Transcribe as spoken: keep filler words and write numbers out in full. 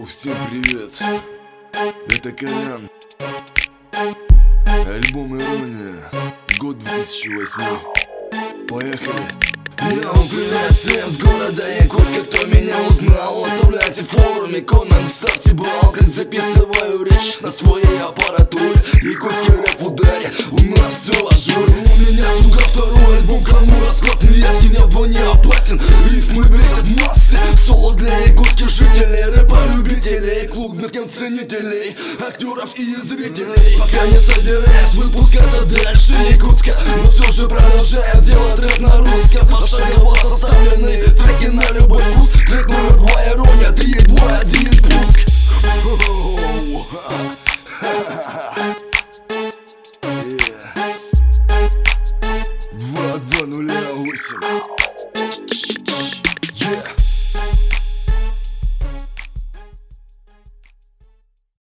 Йоу, всем привет! Это Колян. Альбом «Ирония», год две тысячи восьмой. Поехали! Йоу, привет всем с города Якутска, кто меня узнал. Оставляйте в форуме коммент, ставьте балл, как записываю речь на своей аппаратуре. Якутский рэп в ударе, у нас все в ажуре. У меня, сука, второй альбом, кому расклад не ясен, я вдвойне опасен. Рифмы бесят массы, соло для якутских жителей, рэпа любителей, клубных ценителей, актеров и зрителей. Пока не собираюсь выпускаться дальше Якутска, но все же продолжаю делать рэп на русском. Пошагово составленные треки на любой вкус. Трек номер два —